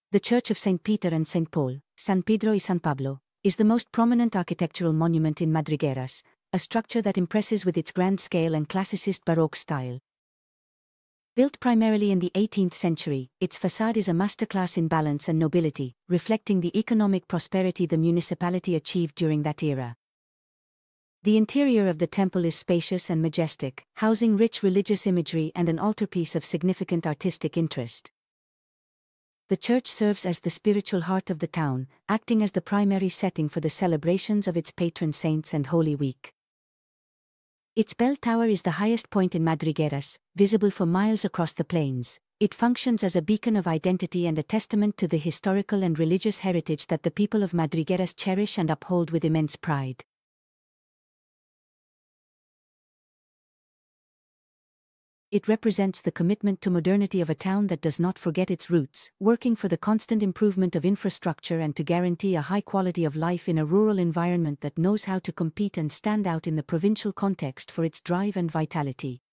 The Church of St. Peter and St. Paul, San Pedro y San Pablo, is the most prominent architectural monument in Madrigueras, a structure that impresses with its grand scale and classicist Baroque style. Built primarily in the 18th century, its facade is a masterclass in balance and nobility, reflecting the economic prosperity the municipality achieved during that era. The interior of the temple is spacious and majestic, housing rich religious imagery and an altarpiece of significant artistic interest. The church serves as the spiritual heart of the town, acting as the primary setting for the celebrations of its patron saints and Holy Week. Its bell tower is the highest point in Madrigueras, visible for miles across the plains. It functions as a beacon of identity and a testament to the historical and religious heritage that the people of Madrigueras cherish and uphold with immense pride. It represents the commitment to modernity of a town that does not forget its roots, working for the constant improvement of infrastructure and to guarantee a high quality of life in a rural environment that knows how to compete and stand out in the provincial context for its drive and vitality.